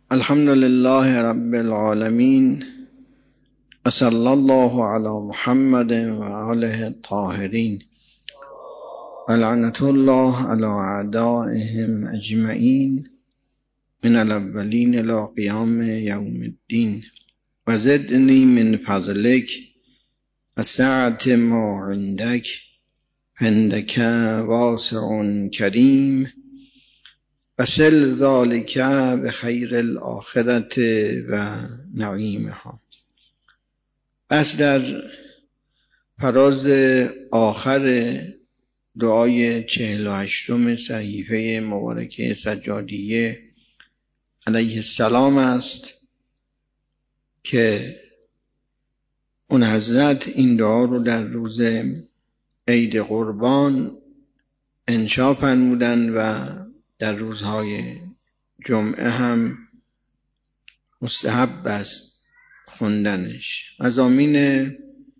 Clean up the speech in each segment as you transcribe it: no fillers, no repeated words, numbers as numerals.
الحمد لله رب العالمين وصلی الله علی محمد و آله الطاهرین و لعنة الله علی اعدائهم اجمعین من الاولین الی قیام یوم الدین و زدنی من فضلک و سعة ما عندک عندک واسع کریم و سل ذالک بخیر الآخرة و نعیمها. پس در فراز آخر دعای 48 صحیفه مبارکه سجادیه علیه السلام است که اون حضرت این دعا رو در روز عید قربان انشا فرمودند و در روزهای جمعه هم مستحب است خوندنش. مضامین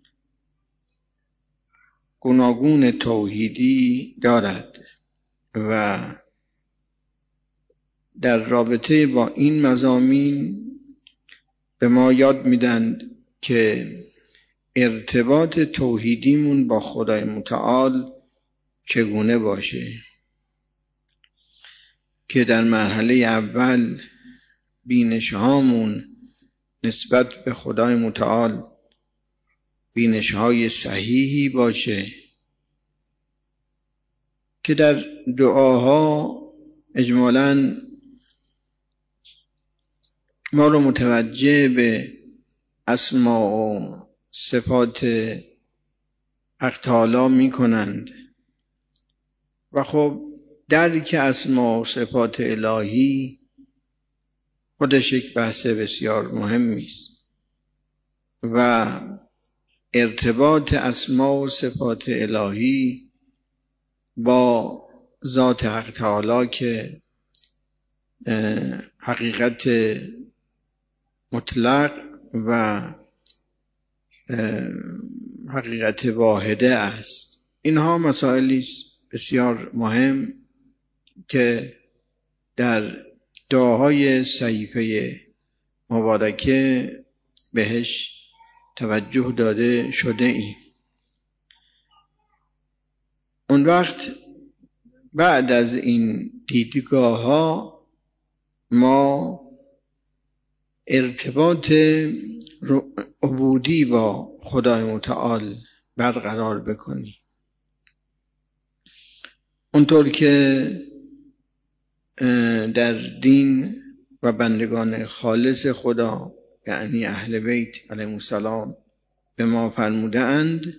گوناگون توحیدی دارد و در رابطه با این مضامین به ما یاد میدند که ارتباط توحیدیمون با خدای متعال چگونه باشه، که در مرحله اول بینش‌هامون نسبت به خدای متعال بینش‌های صحیحی باشه که در دعاها اجمالاً ما رو متوجه به اسماء و صفات حق تعالی می کنند و خب درک اسماء و صفات الهی خودش یک بحث بسیار مهمی است و ارتباط اسماء و صفات الهی با ذات حق تعالی که حقیقت مطلق و حقیقت واحده است. اینها مسائلی است بسیار مهم که در دعاهای صحیفه مبارکه بهش توجه داده شده ایم. اون وقت بعد از این دیدگاه ها ما ارتباط عبودی با خدای متعال برقرار بکنیم. اونطور که در دین و بندگان خالص خدا یعنی اهل بیت علیهم السلام به ما فرموده اند،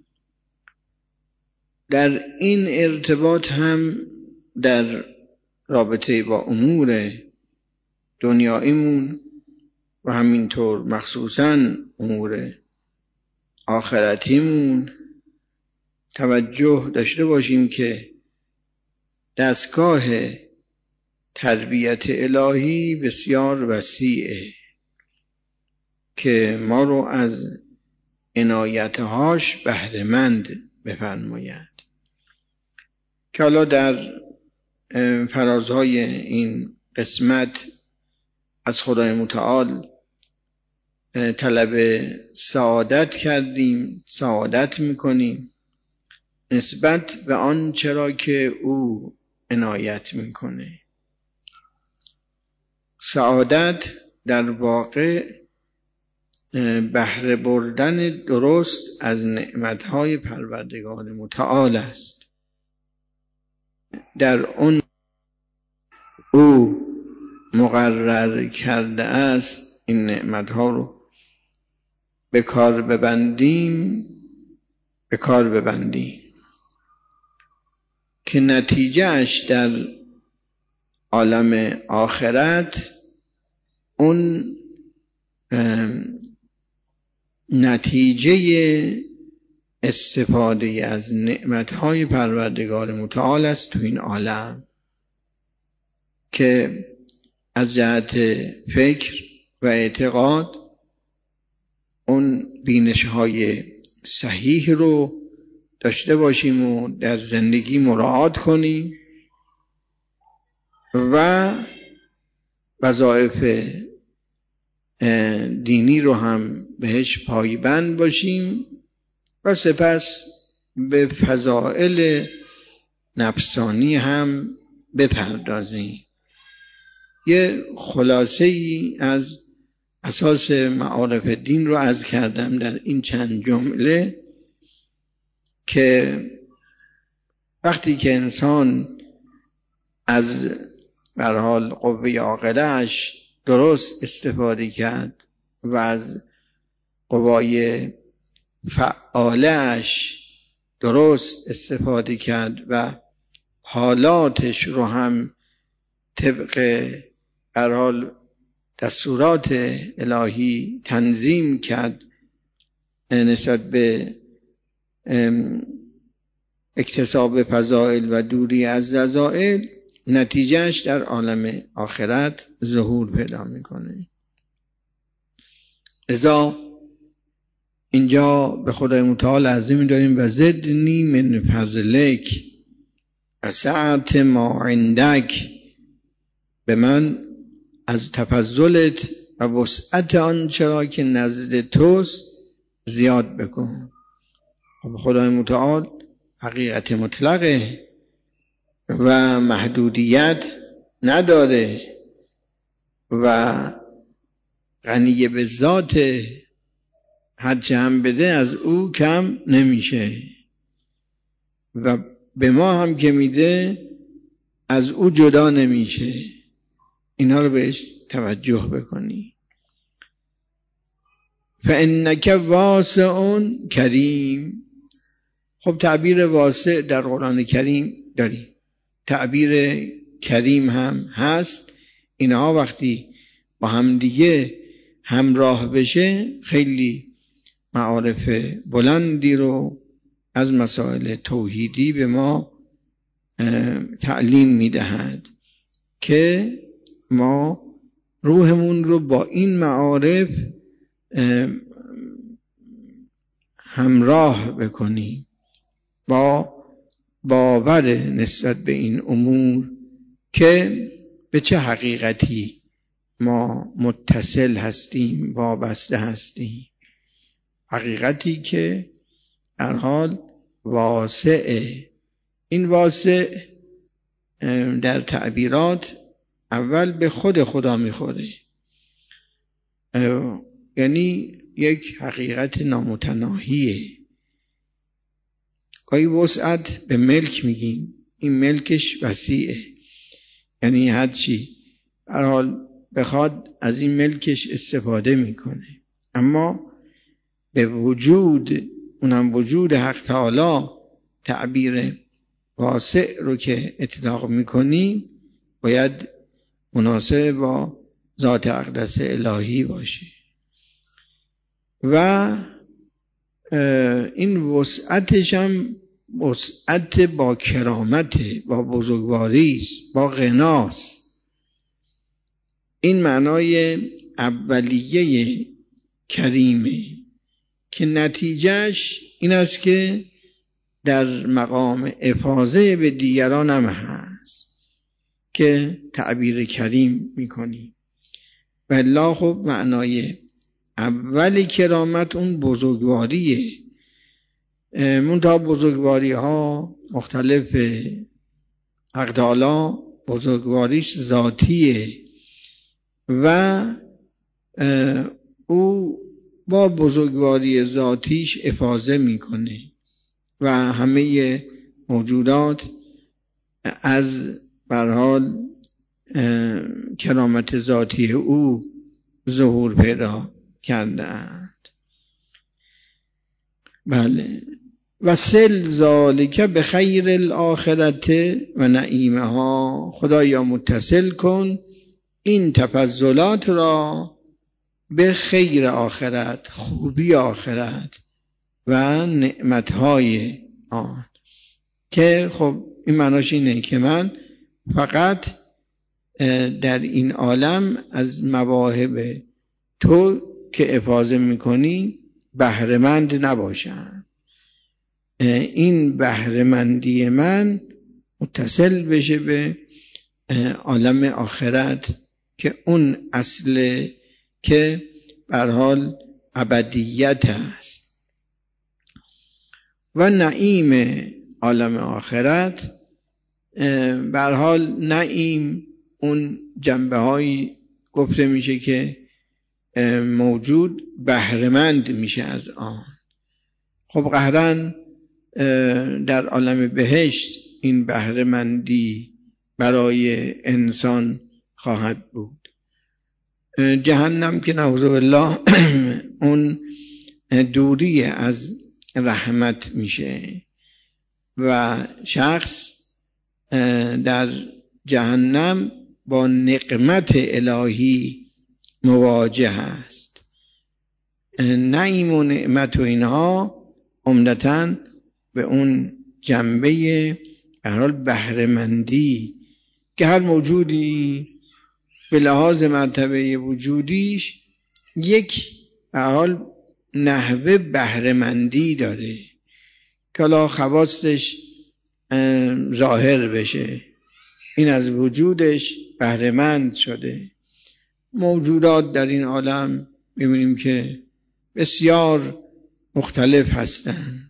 در این ارتباط هم در رابطه با امور دنیاییمون و همینطور مخصوصاً امور آخرتیمون توجه داشته باشیم که دستگاه تربیت الهی بسیار وسیعه که ما رو از عنایتهاش بهره‌مند بفرماید، که حالا در فرازهای این قسمت از خدای متعال طلب سعادت کردیم، سعادت میکنیم نسبت به آن چرا که او عنایت میکنه. سعادت در واقع بهره بردن درست از نعمتهای پروردگار متعال است. در اون او مقرر کرده است این نعمتها رو به کار ببندیم که نتیجه اش در عالم آخرت اون نتیجه استفاده از نعمتهای پروردگار متعال است تو این عالم، که از جهت فکر و اعتقاد اون بینش‌های صحیح رو داشته باشیم و در زندگی مراعات کنیم و وظایف دینی رو هم بهش پایبند باشیم و سپس به فضائل نفسانی هم بپردازیم. یه خلاصه ای از اساس معارف دین رو عرض کردم در این چند جمله که وقتی که انسان از به هر حال قوه عاقله‌اش درست استفاده کرد و از قوای فعاله‌اش درست استفاده کرد و حالاتش رو هم طبق به هر حال دستورات الهی تنظیم کرد نسبت به اکتساب فضائل و دوری از رذائل، نتیجهش در عالم آخرت ظهور پیدا میکنه. لذا اینجا به خدای متعال عظیم داریم و زدنی من فضلک و سعت ما عندک، به من از تفضلت و وسعت آنچه را که نزد توست زیاد بکن. خب خدای متعال حقیقت مطلقه و محدودیت نداره و غنی به ذات، هرچه هم بده از او کم نمیشه و به ما هم که میده از او جدا نمیشه. اینا رو بهش توجه بکنی. فانک واسع کریم. خب تعبیر واسع در قرآن کریم داریم، تعبیر کریم هم هست. اینها وقتی با هم دیگه همراه بشه خیلی معارف بلندی رو از مسائل توحیدی به ما تعلیم میدهد که ما روحمون رو با این معارف همراه بکنیم، با باور نسبت به این امور که به چه حقیقتی ما متصل هستیم، وابسته هستیم. حقیقتی که در حال واسعه. این واسع در تعبیرات اول به خود خدا میخوره، یعنی یک حقیقت نامتناهیه. گاهی وسعت به ملک میگیم، این ملکش وسیعه، یعنی هرچی هر حال بخواد از این ملکش استفاده میکنه. اما به وجود، اونم وجود حق تعالی، تعبیر واسع رو که اطلاق میکنی باید مناسب با ذات اقدس الهی باشه و این وسعتش هم وسعت با کرامت، با بزرگواری است، با غناست. این معنای اولیه کریمه که نتیجهش این است که در مقام افاضه به دیگران هم هست که تعبیر کریم میکنی. والله خب معنای اول کرامت اون بزرگواریه. منتها بزرگواری ها مختلفه. حق تعالی بزرگواریش ذاتیه و او با بزرگواری ذاتیش افاضه میکنه و همه موجودات از به هر حال کرامت ذاتی او ظهور پیدا کردند. بله. و سل ذالک به خیر الاخرت و نعیمها. خدایا متصل کن این تفضلات را به خیر آخرت، خوبی آخرت و نعمتهای آن، که خب این معناش اینه که من فقط در این عالم از مواهب تو که افاضه میکنی بهره‌مند نباشم. این بهره‌مندی من متصل بشه به عالم آخرت که اون اصل که به هر حال ابدیت است. و نعیم عالم آخرت به هر حال نعیم اون جنبه هایی گفته میشه که موجود بهره‌مند میشه از آن. خب قهرن در عالم بهشت این بهره‌مندی برای انسان خواهد بود. جهنم که نعوذ بالله اون دوری از رحمت میشه و شخص در جهنم با نقمت الهی مواجه است. نعیم و نعمت و اینها عمدتاً به اون جنبه به هر حال بهره‌مندی که هر موجودی به لحاظ مرتبه وجودیش یک به هر حال نحوه بهره‌مندی داره که حالا خواستش ظاهر بشه، این از وجودش بهره‌مند شده. موجودات در این عالم ببینیم که بسیار مختلف هستند.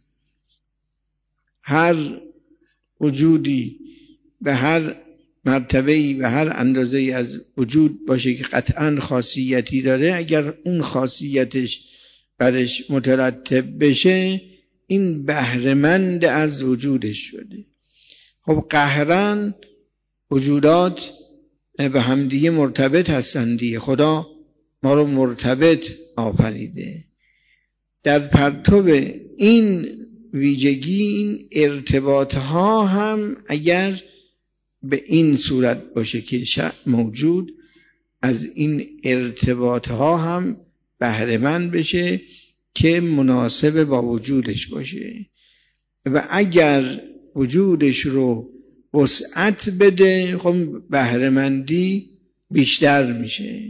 هر وجودی به هر مرتبه‌ای و هر اندازه‌ای از وجود باشه که قطعاً خاصیتی داره، اگر اون خاصیتش برش مترتب بشه این بهره‌مند از وجودش شده. خب قهرن وجودات به همدیگه مرتبط هستند دیگه. خدا ما رو مرتبط آفریده. در پرتو این ویژگی این ارتباط ها هم اگر به این صورت باشه که موجود از این ارتباط ها هم بهره‌مند بشه که مناسب با وجودش باشه و اگر وجودش رو وسعت بده خب بهره‌مندی بیشتر میشه.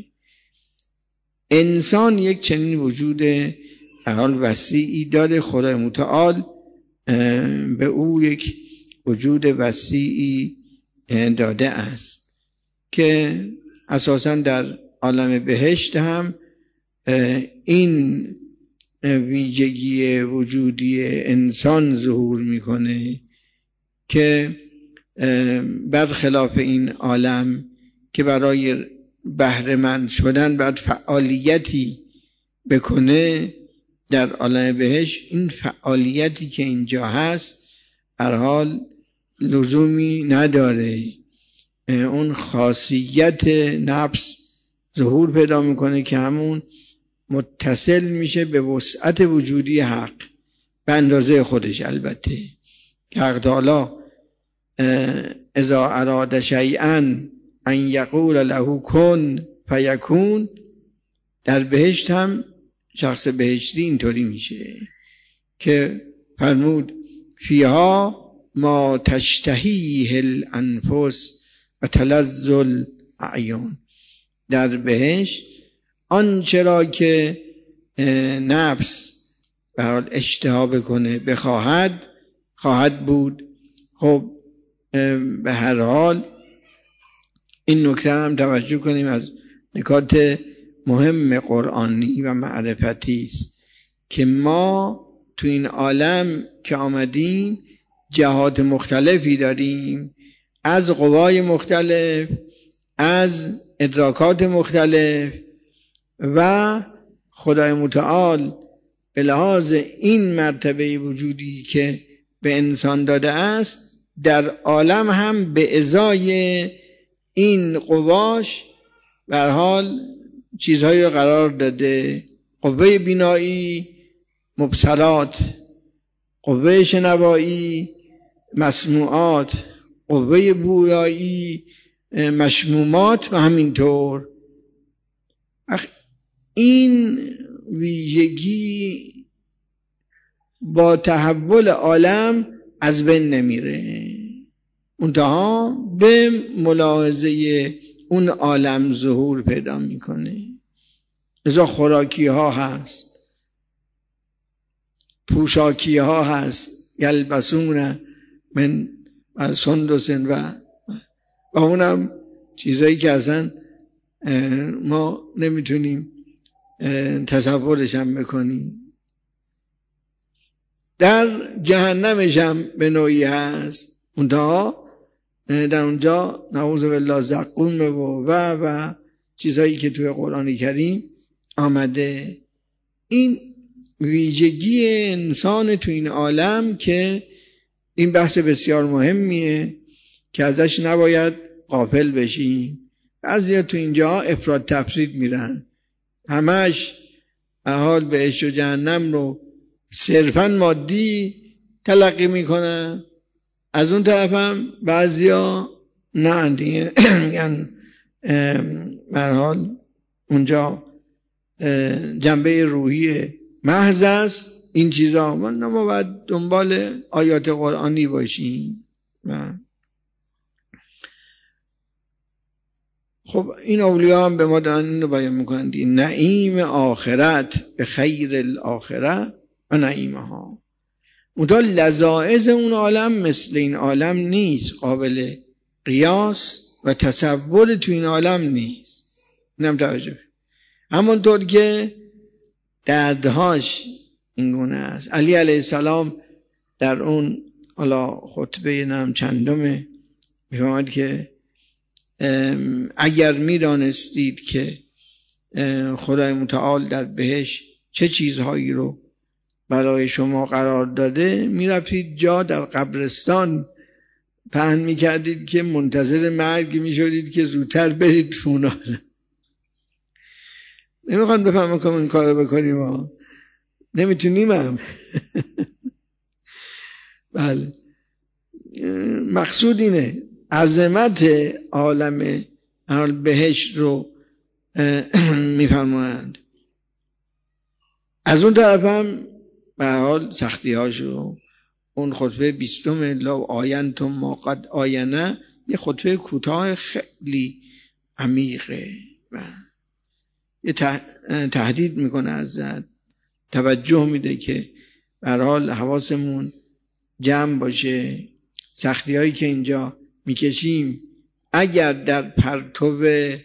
انسان یک چنین وجود حال وسیعی داره. خدای متعال به او یک وجود وسیعی داده است که اساساً در عالم بهشت هم این ویژگی وجودی انسان ظهور میکنه که برخلاف این عالم که برای بهره‌مند شدن باید فعالیتی بکنه، در عالم بهشت این فعالیتی که اینجا هست هر حال لزومی نداره. اون خاصیت نفس ظهور پیدا میکنه که همون متصل میشه به وسعت وجودی حق به اندازه خودش. البته که حق تعالی اذا اراد شیئا ان یقول له کن فیکون، در بهشت هم شخص بهشتی اینطوری میشه که فرمود فیها ما تشتهیه الانفس و تلذ الاعیون. در بهشت آنچه را که نفس به حال اشتها بکنه خواهد بود. خب به هر حال این نکته هم توجه کنیم، از نکات مهم قرآنی و معرفتی است که ما تو این عالم که آمدیم جهات مختلفی داریم، از قوای مختلف، از ادراکات مختلف و خدای متعال به لحاظ این مرتبه وجودی که به انسان داده است در عالم هم به ازای این قواش به هر حال چیزهایی رو قرار داده. قوه بینایی مبصرات، قوه شنوایی مسموعات، قوه بویایی مشمومات و همینطور. این ویژگی با تحول عالم از بین نمیره، منتها به ملاحظه اون عالم ظهور پیدا میکنه. لذا خوراکی ها هست، پوشاکی ها هست، یلبسون من سندس و اونم چیزایی که اصلا ما نمیتونیم تصورش هم بکنیم. در جهنمش هم به نوعی هست، اونجا در اونجا نعوذ بالله زقومه و چیزهایی که توی قرآن کریم آمده. این ویژگی انسان تو این عالم که این بحث بسیار مهمیه که ازش نباید غافل بشیم. بعضیا تو اینجا افراط تفرید میرن، همش احال بهشت و جهنم رو صرفا مادی تلقی میکنن. از اون طرف هم بعضیا نه دیگه میگن به هر حال اونجا جنبه روحی محض است این چیزا. ما باید دنبال آیات قرآنی باشیم. خب این اولیاء هم به ما دارن اینو بیان میکنن، نعیم آخرت به خیر الاخره و نعیمها. اونجا لذائذ اون عالم مثل این عالم نیست، قابل قیاس و تصور تو این عالم نیست. اینم توجه. همونطور که دردهاش اینگونه است. علی علیه السلام در اون خطبه نام چندمه میفهمد که اگر میدانستید که خدای متعال در بهشت چه چیزهایی رو برای شما قرار داده، میرفتید جا در قبرستان پهن میکردید که منتظر مرگ میشدید که زودتر برید تو اونا. نمیخوان بفهمم که این کار رو بکنیم ها. نمیتونیم هم. بله مقصود اینه عظمت عالم بهشت رو میفرمایند. از اون طرف هم به هر حال سختی هاشو. اون خطبه 20 لو آینتم ما قد آینه یه خطبه کوتاه خیلی عمیقه و یه تهدید میکنه، ازت توجه میده که به هر حال حواسمون جمع باشه. سختی هایی که اینجا میکشیم اگر در پرتو به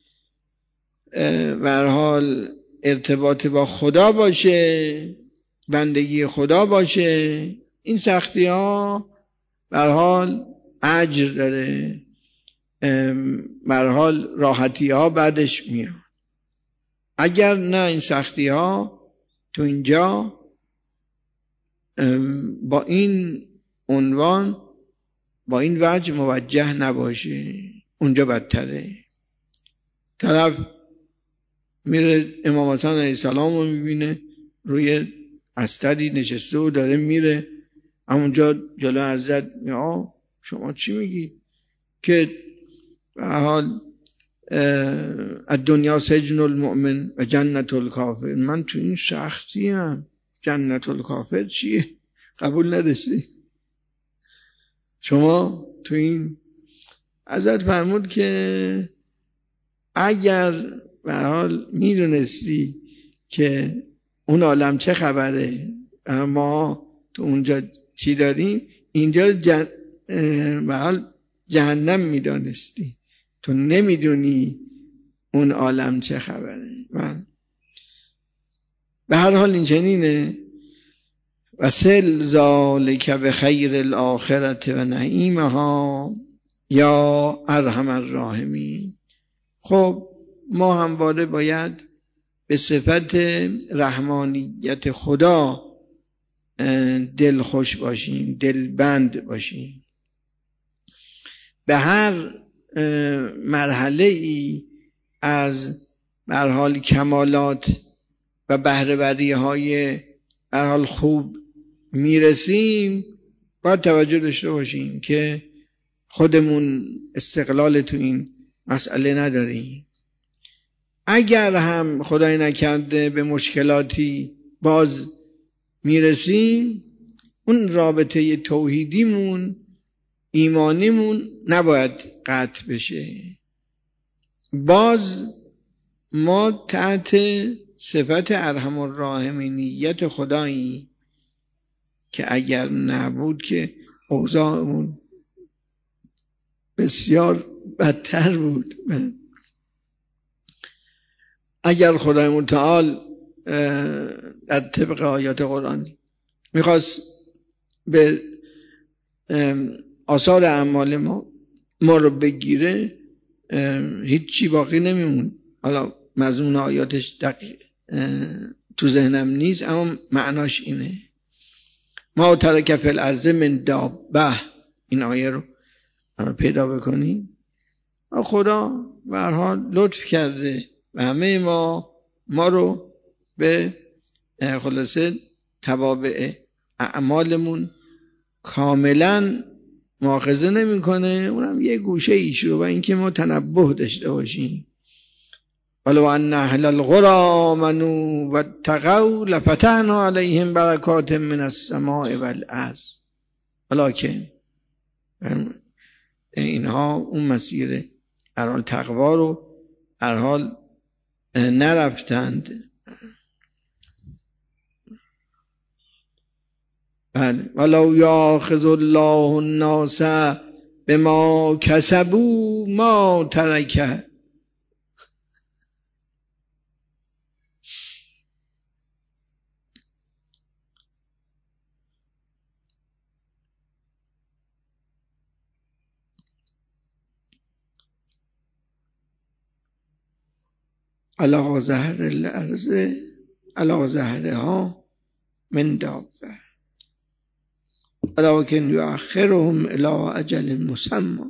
هر حال ارتباط با خدا باشه، بندگی خدا باشه، این سختی ها به هر حال اجر داره، به هر حال راحتی ها بعدش میاد. اگر نه این سختی ها تو اینجا با این عنوان با این وجه موجه نباشه، اونجا بدتره. طرف میره امام حسن علیه السلام رو میبینه روی استری نشسته و داره میره، همونجا جلو حضرت شما چی میگی که به حال الدنیا سجن المؤمن و جنت الکافر. من تو این سختی ام، جنت الکافر چیه؟ قبول نداشتی؟ شما تو این حضرت فرمود که اگر به هر حال میدونستی که اون عالم چه خبره، ما تو اونجا چی داریم، اینجا به هر حال جهنم میدانستی، تو نمیدونی اون عالم چه خبره. من به هر حال این چنینه. و سل ذالک به خیر الاخرت و نعیمها یا ارحم الراحمین. خب ما همواره باید به صفت رحمانیت خدا دل خوش باشیم، دل بند باشیم. به هر مرحله ای از به هر حال کمالات و بهره‌وری های به هر حال خوب میرسیم باید توجه داشته باشیم که خودمون استقلال تو این مسئله نداریم. اگر هم خدای نکرده به مشکلاتی باز میرسیم، اون رابطه توحیدیمون، ایمانیمون نباید قطع بشه. باز ما تحت صفت ارحم الراحمینیت خدایی که اگر نبود که اوضاعمون بسیار بدتر بود. اگر خدای متعال در طبق آیات قرآنی میخواست به آثار اعمال ما رو بگیره، هیچی باقی نمیمون. حالا مضمون آیاتش دقیق تو ذهنم نیست، اما معناش اینه: ما ترک فی الارض من دابه. این آیه رو پیدا بکنیم. خدا به هر حال لطف کرده و همه ما رو به خلاصه توابع اعمالمون کاملا مؤاخذه نمیکنه، اونم یه گوشه ایش رو، و اینکه ما تنبه داشته باشیم. ولو ان اهل القرى آمنوا واتقوا لفتحنا علیهم برکات من السماء والارض. ولکن اینها اون مسیر هر حال تقوا رو هر حال نرفتند. بله. ولو یاخذ الله الناس بما کسبوا ما ترک. علی ظهر الارض علی ظهرها من دابه ولکن یؤخرهم الی اجل مسمى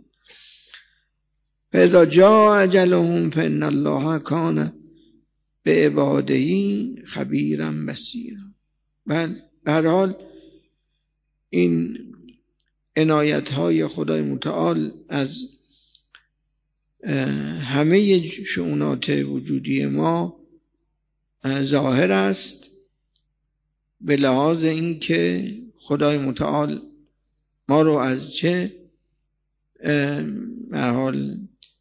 فاذا جاء اجلهم فان الله کان بعباده خبیرا بصیرا. بله، به هر حال این عنایت های خدای متعال از همه شؤونات وجودی ما ظاهر است، به لحاظ اینکه خدای متعال ما رو از چه به هر حال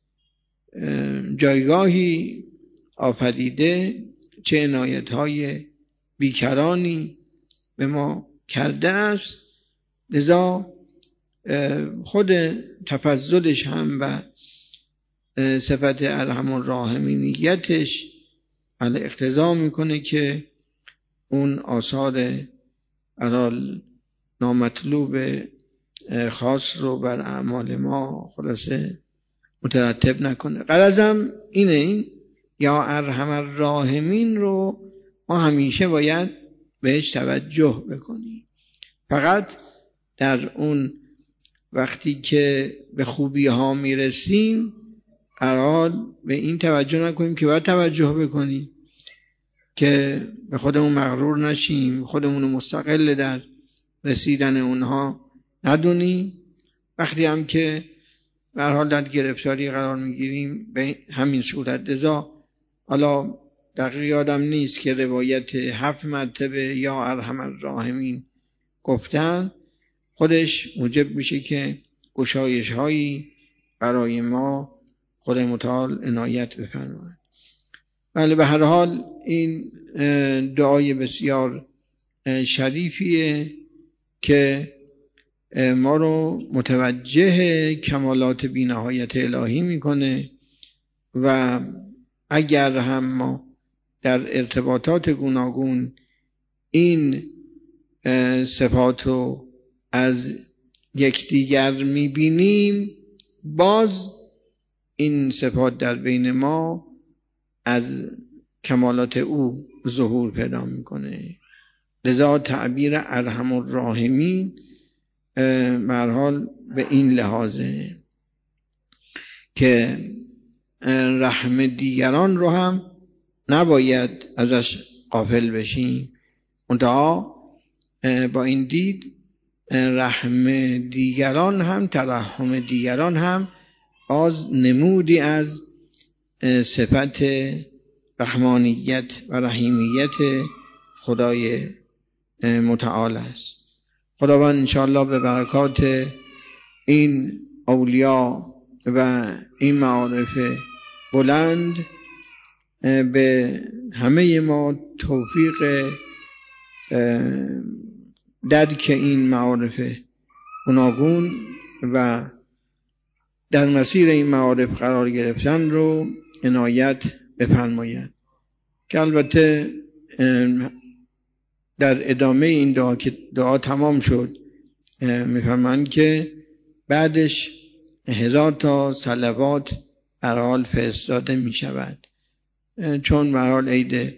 جایگاهی آفریده، چه عنایت های بیکرانی به ما کرده است. لذا خود تفضلش هم و صفت ارحم الراحمینیتش اقتضا میکنه که اون آثار ارال نامطلوب خاص رو بر اعمال ما خلاصه مترتب نکنه. غرضم اینه، این یا ارحم الراحمین رو ما همیشه باید بهش توجه بکنیم. فقط در اون وقتی که به خوبی ها میرسیم ارال به این توجه نکنیم که باید توجه بکنیم، که به خودمون مغرور نشیم، خودمون مستقل در رسیدن اونها ندونیم. وقتی هم که به هر حال در گرفتاری قرار میگیریم به همین صورت. لذا حالا دقیق یادم نیست که روایت 7 مرتبه یا ارحم الراحمین گفتن، خودش موجب میشه که گشایش هایی برای ما خدای متعال عنایت بفرماید. بله، به هر حال این دعای بسیار شریفیه که ما رو متوجه کمالات بی‌نهایت الهی میکنه و اگر هم ما در ارتباطات گوناگون این صفات رو از یکدیگر میبینیم، باز این صفات در بین ما از کمالات او ظهور پیدا میکنه. لذا تعبیر ارحم الراحمین به هر حال به این لحاظه که رحم دیگران رو هم نباید ازش غافل بشیم، منتها با این دید رحم دیگران هم ترحم دیگران هم باز نمودی از صفت رحمانیت و رحیمیت خدای متعال است. خداوند انشاءالله به برکات این اولیا و این معارف بلند به همه ما توفیق درک این معارف گوناگون و در مسیر این معارف قرار گرفتن رو عنایت بفرماید. که البته در ادامه این دعا که دعا تمام شد میفرمایند که بعدش 1000 تا صلوات بر حال فرستاده می شود، چون بر حال عید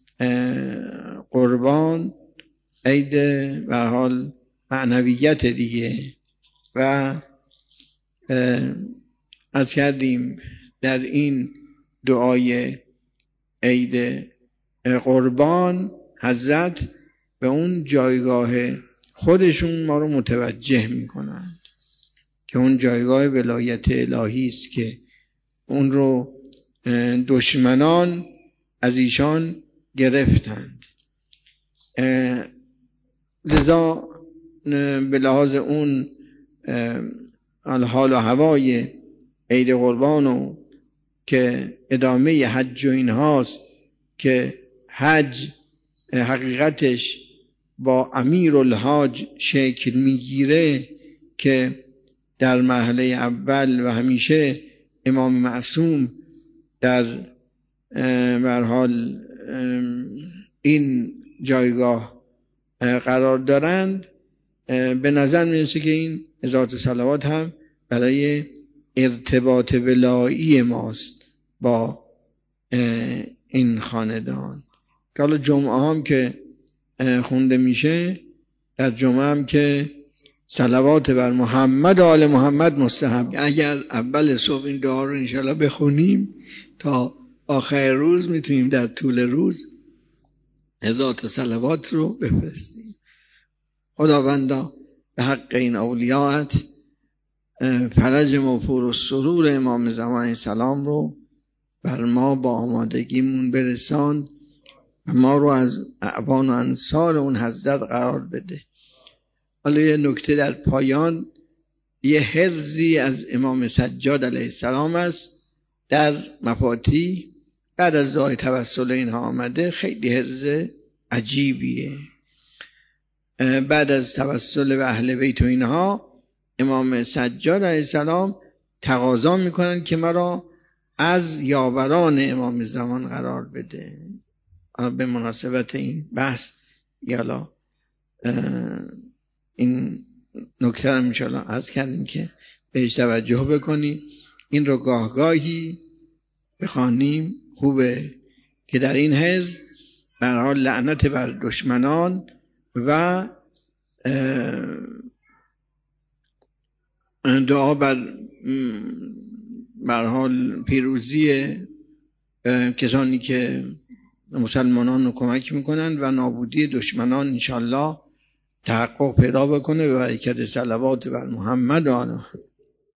قربان عید بر حال معنویت دیگه. و از کردیم در این دعای عید قربان حضرت به اون جایگاه خودشون ما رو متوجه میکنند که اون جایگاه ولایت الهی است که اون رو دشمنان از ایشان گرفتند. لذا به لحاظ اون حال و هوای عید قربان و که ادامه حج و این هاست که حج حقیقتش با امیر الحاج شکل میگیره که در مرحله اول و همیشه امام معصوم در حال این جایگاه قرار دارند، به نظر میرسه که این 1000 صلوات هم برای ارتباط ولایی ماست با این خاندان. که حالا جمعه هم که خونده میشه، در جمعه هم که صلوات بر محمد و آل محمد مستحب. اگر اول صبح این دعا رو انشاءالله بخونیم تا آخر روز میتونیم در طول روز 1000 صلوات رو بفرستیم. خداوندا به حق این اولیاءت فرج موفور و سرور امام زمان سلام رو بر ما با آمادگیمون برسان و ما رو از اعوان و انصار اون حضرت قرار بده. حالا یه نکته در پایان، یه حرزی از امام سجاد علیه السلام است در مفاتیح بعد از دعای توسل اینها آمده، خیلی حرز عجیبیه. بعد از توسل به اهل بیت و اینها امام سجاد علیه السلام تقاضا میکنن که مرا از یاوران امام زمان قرار بده. به مناسبت این بحث یالا این نکته رو انشاءالله عرض کردیم که بهش توجه بکنیم. این رو گاهی بخوانیم خوبه که در این حزب به هر حال لعنت بر دشمنان و دعا بر هر حال پیروزی کسانی که مسلمانان رو کمک میکنن و نابودی دشمنان انشاءالله تحقق پیدا بکنه به برکت صلوات بر محمد و آله.